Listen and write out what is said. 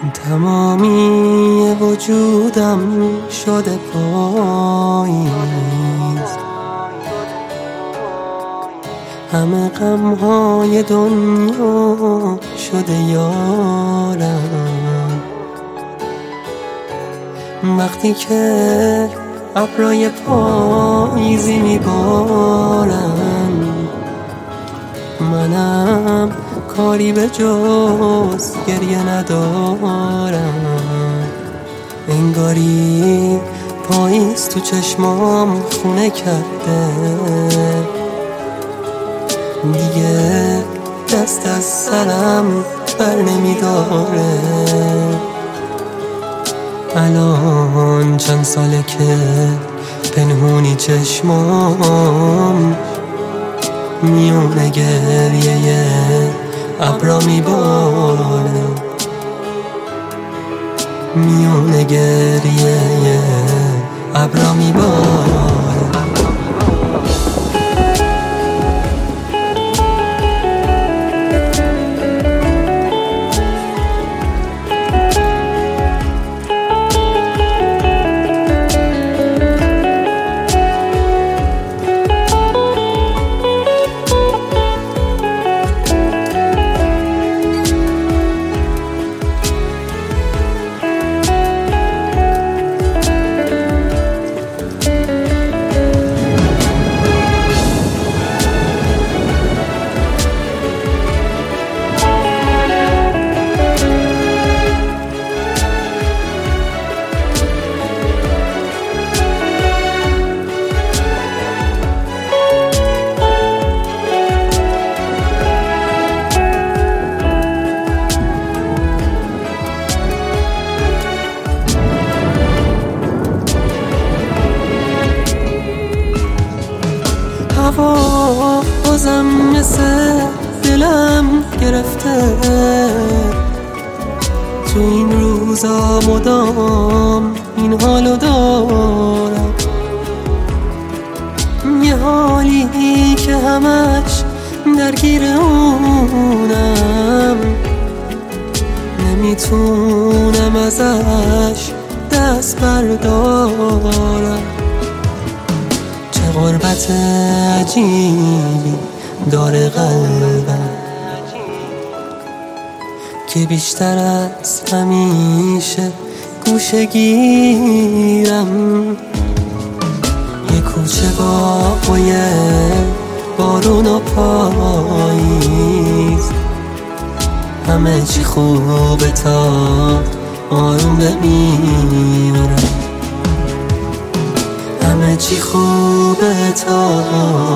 تمامی وجودم شده پاییز، همه غمهای دنیا شده یارم. وقتی که ابرای پاییزی میبارن، منم کاری به جز گریه ندارم. انگاری پاییز تو چشمام خونه کرده، دیگه دست از سرم بر نمیداره. الان چند ساله که پنهونی چشمام میونه گریه ابرا میباره، میونه گریه ابرا میباره. هوا بازم مثل دلم گرفته، تو این روزا مدام این حالو دارم. یه حالی که همش درگیر اونم، نمیتونم ازش دست بردارم. غربت عجیبی داره قلبم که بیشتر از همیشه گوشه گیرم. یه کوچه با بوی بارون و پاییز، همه چی خوبه تا آروم بمیرم. همه چی خوبه تا